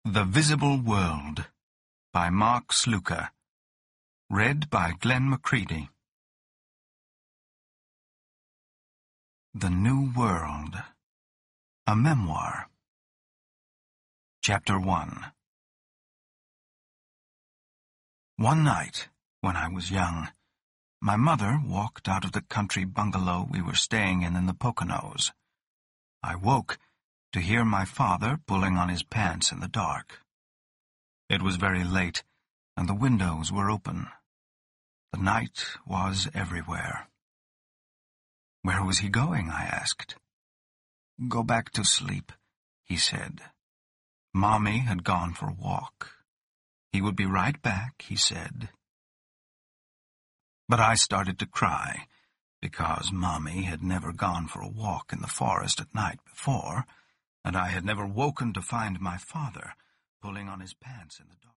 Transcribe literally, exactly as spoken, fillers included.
The Visible World by Mark Sluka. Read by Glenn Macready. The New World. A Memoir. Chapter one. One night, when I was young, my mother walked out of the country bungalow we were staying in in the Poconos. I woke to hear my father pulling on his pants in the dark. It was very late, and the windows were open. The night was everywhere. Where was he going, I asked. Go back to sleep, he said. Mommy had gone for a walk. He would be right back, he said. But I started to cry, because Mommy had never gone for a walk in the forest at night before, and I had never woken to find my father pulling on his pants in the dark.